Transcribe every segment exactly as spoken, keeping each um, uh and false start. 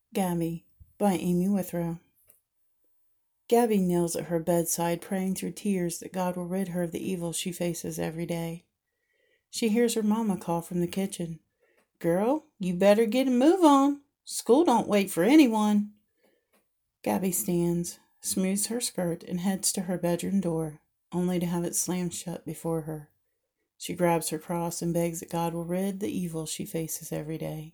Gabby by Amy Withrow. Gabby kneels at her bedside, praying through tears that God will rid her of the evil she faces every day. She hears her mama call from the kitchen. "Girl, you better get a move on. School don't wait for anyone." Gabby stands, smooths her skirt, and heads to her bedroom door, only to have it slammed shut before her. She grabs her cross and begs that God will rid the evil she faces every day.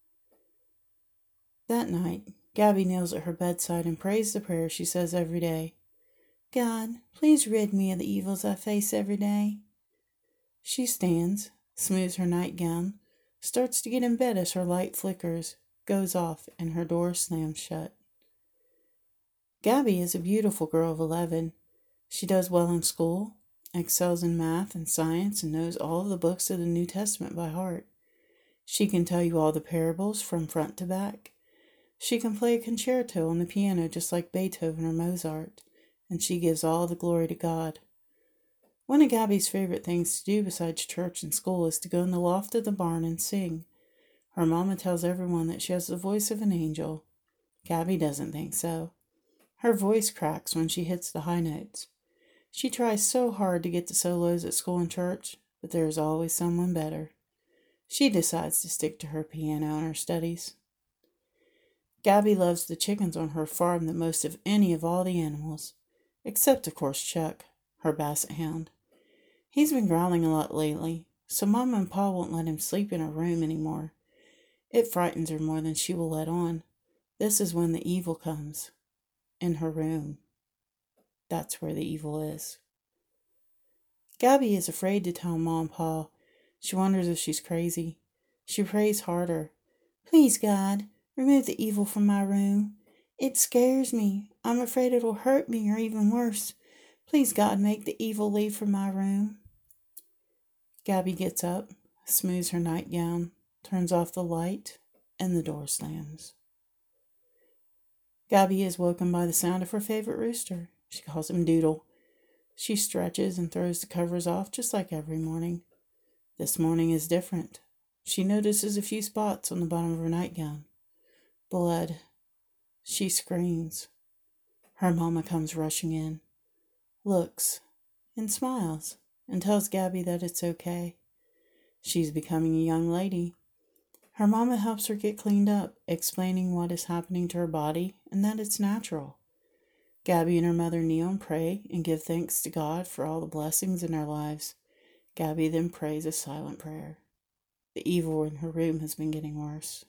That night, Gabby kneels at her bedside and prays the prayer she says every day. "God, please rid me of the evils I face every day." She stands, smooths her nightgown, starts to get in bed as her light flickers, goes off, and her door slams shut. Gabby is a beautiful girl of eleven. She does well in school, excels in math and science, and knows all of the books of the New Testament by heart. She can tell you all the parables from front to back. She can play a concerto on the piano just like Beethoven or Mozart, and she gives all the glory to God. One of Gabby's favorite things to do besides church and school is to go in the loft of the barn and sing. Her mama tells everyone that she has the voice of an angel. Gabby doesn't think so. Her voice cracks when she hits the high notes. She tries so hard to get the solos at school and church, but there is always someone better. She decides to stick to her piano and her studies. Gabby loves the chickens on her farm the most of any of all the animals, except, of course, Chuck, her basset hound. He's been growling a lot lately, so Mama and Pa won't let him sleep in her room anymore. It frightens her more than she will let on. This is when the evil comes. In her room. That's where the evil is. Gabby is afraid to tell Mom and Pa. She wonders if she's crazy. She prays harder. "Please, God, remove the evil from my room. It scares me. I'm afraid it'll hurt me or even worse. Please, God, make the evil leave from my room." Gabby gets up, smooths her nightgown, turns off the light, and the door slams. Gabby is woken by the sound of her favorite rooster. She calls him Doodle. She stretches and throws the covers off just like every morning. This morning is different. She notices a few spots on the bottom of her nightgown. Blood. She screams. Her mama comes rushing in, looks, and smiles, and tells Gabby that it's okay. She's becoming a young lady. Her mama helps her get cleaned up, explaining what is happening to her body and that it's natural. Gabby and her mother kneel and pray and give thanks to God for all the blessings in their lives. Gabby then prays a silent prayer. The evil in her room has been getting worse.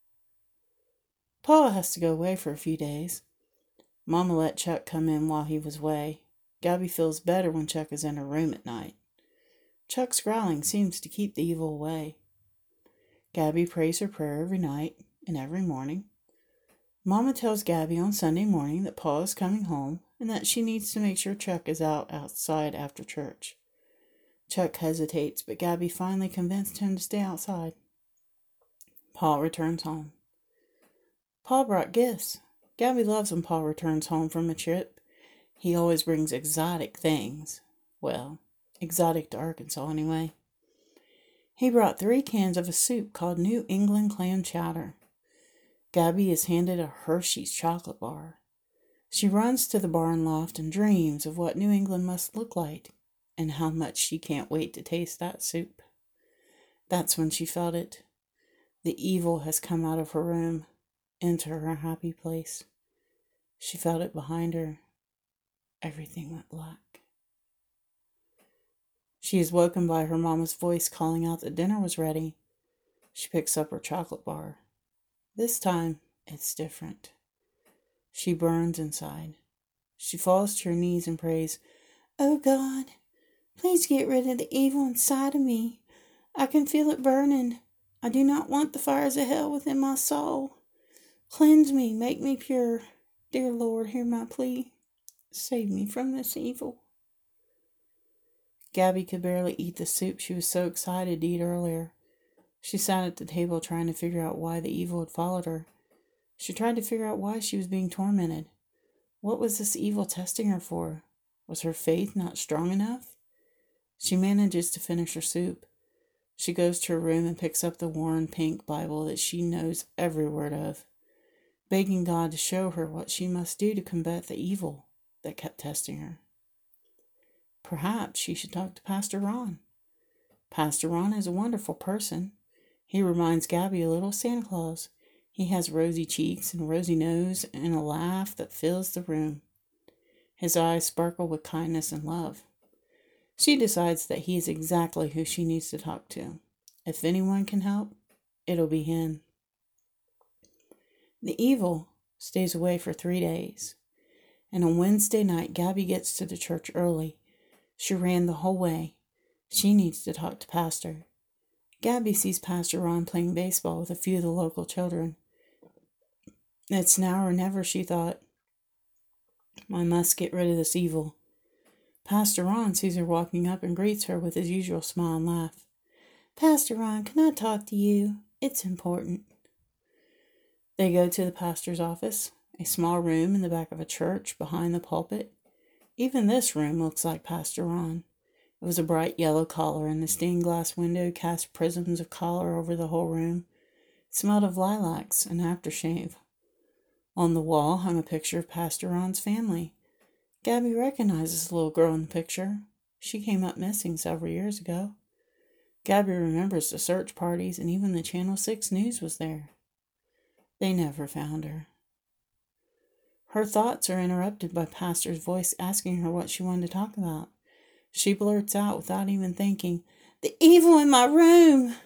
Pa has to go away for a few days. Mama let Chuck come in while he was away. Gabby feels better when Chuck is in her room at night. Chuck's growling seems to keep the evil away. Gabby prays her prayer every night and every morning. Mama tells Gabby on Sunday morning that Pa is coming home and that she needs to make sure Chuck is out outside after church. Chuck hesitates, but Gabby finally convinced him to stay outside. Pa returns home. Pa brought gifts. Gabby loves when Pa returns home from a trip. He always brings exotic things. Well, exotic to Arkansas anyway. He brought three cans of a soup called New England clam chowder. Gabby is handed a Hershey's chocolate bar. She runs to the barn loft and dreams of what New England must look like and how much she can't wait to taste that soup. That's when she felt it. The evil has come out of her room into her happy place. She felt it behind her. Everything went black. She is woken by her mama's voice calling out that dinner was ready. She picks up her chocolate bar. This time, it's different. She burns inside. She falls to her knees and prays, "Oh God, please get rid of the evil inside of me. I can feel it burning. I do not want the fires of hell within my soul. Cleanse me, make me pure. Dear Lord, hear my plea. Save me from this evil." Gabby could barely eat the soup she was so excited to eat earlier. She sat at the table trying to figure out why the evil had followed her. She tried to figure out why she was being tormented. What was this evil testing her for? Was her faith not strong enough? She manages to finish her soup. She goes to her room and picks up the worn pink Bible that she knows every word of. begging God to show her what she must do to combat the evil that kept testing her. Perhaps she should talk to Pastor Ron. Pastor Ron is a wonderful person. He reminds Gabby a little of Santa Claus. He has rosy cheeks and a rosy nose and a laugh that fills the room. His eyes sparkle with kindness and love. She decides that he is exactly who she needs to talk to. If anyone can help, it'll be him. The evil stays away for three days, and on Wednesday night, Gabby gets to the church early. She ran the whole way. She needs to talk to Pastor. Gabby sees Pastor Ron playing baseball with a few of the local children. It's now or never, she thought. I must get rid of this evil. Pastor Ron sees her walking up and greets her with his usual smile and laugh. Pastor Ron, can I talk to you? It's important. They go to the pastor's office, a small room in the back of a church behind the pulpit. Even this room looks like Pastor Ron. It was a bright yellow color, and the stained glass window cast prisms of color over the whole room. It smelled of lilacs and aftershave. On the wall hung a picture of Pastor Ron's family. Gabby recognizes the little girl in the picture. She came up missing several years ago. Gabby remembers the search parties, and even the Channel six News was there. They never found her. Her thoughts are interrupted by Pastor's voice asking her what she wanted to talk about. She blurts out without even thinking, "The evil in my room!"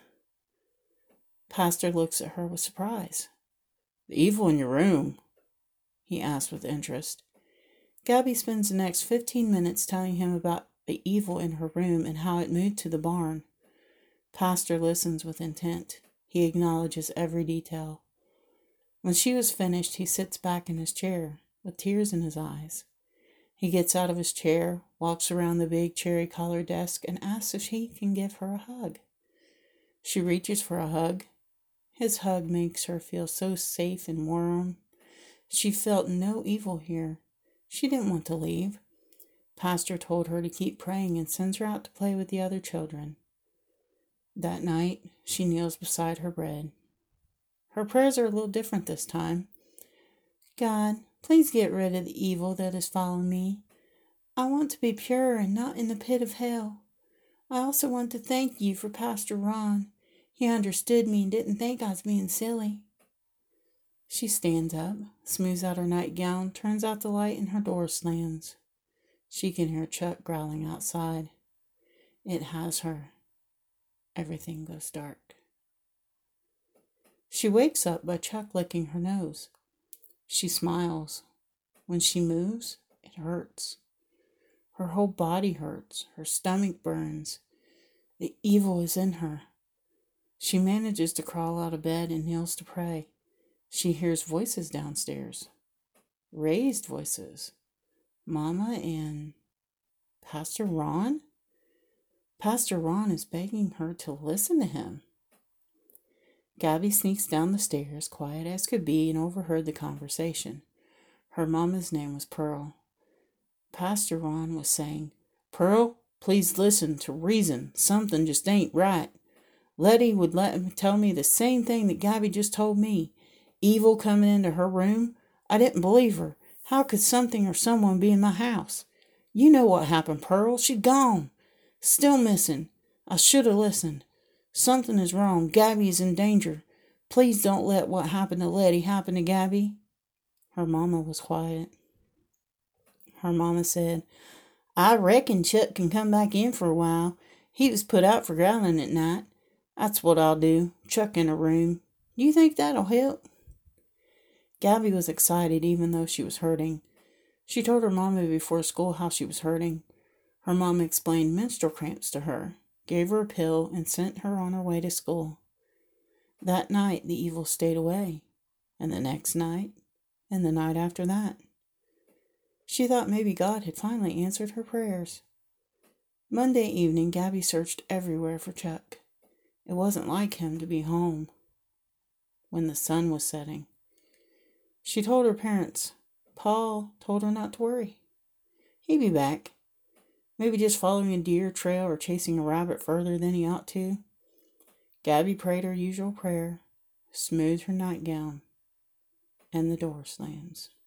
Pastor looks at her with surprise. "The evil in your room?" he asked with interest. Gabby spends the next fifteen minutes telling him about the evil in her room and how it moved to the barn. Pastor listens with intent. He acknowledges every detail. When she was finished, he sits back in his chair with tears in his eyes. He gets out of his chair, walks around the big cherry-colored desk, and asks if he can give her a hug. She reaches for a hug. His hug makes her feel so safe and warm. She felt no evil here. She didn't want to leave. Pastor told her to keep praying and sends her out to play with the other children. That night, she kneels beside her bed. Her prayers are a little different this time. God, please get rid of the evil that is following me. I want to be pure and not in the pit of hell. I also want to thank you for Pastor Ron. He understood me and didn't think I was being silly. She stands up, smooths out her nightgown, turns out the light, and her door slams. She can hear Chuck growling outside. It has her. Everything goes dark. She wakes up by Chuck licking her nose. She smiles. When she moves, it hurts. Her whole body hurts. Her stomach burns. The evil is in her. She manages to crawl out of bed and kneels to pray. She hears voices downstairs. Raised voices. Mama and Pastor Ron? Pastor Ron is begging her to listen to him. Gabby sneaks down the stairs, quiet as could be, and overheard the conversation. Her mama's name was Pearl. Pastor Ron was saying, "Pearl, please listen to reason. Something just ain't right. Letty would let him tell me the same thing that Gabby just told me. Evil coming into her room. I didn't believe her. How could something or someone be in my house? You know what happened, Pearl. She's gone. Still missing. I should have listened. Something is wrong. Gabby is in danger. Please don't let what happened to Letty happen to Gabby." Her mama was quiet. Her mama said, "I reckon Chuck can come back in for a while. He was put out for growling at night. That's what I'll do. Chuck in a room. You think that'll help?" Gabby was excited even though she was hurting. She told her mama before school how she was hurting. Her mama explained menstrual cramps to her, gave her a pill, and sent her on her way to school. That night the evil stayed away, and the next night, and the night after that. She thought maybe God had finally answered her prayers. Monday evening, Gabby searched everywhere for Chuck. It wasn't like him to be home when the sun was setting. She told her parents. Paul told her not to worry. He'd be back. Maybe just following a deer trail or chasing a rabbit further than he ought to. Gabby prayed her usual prayer, smoothed her nightgown, and the door slams.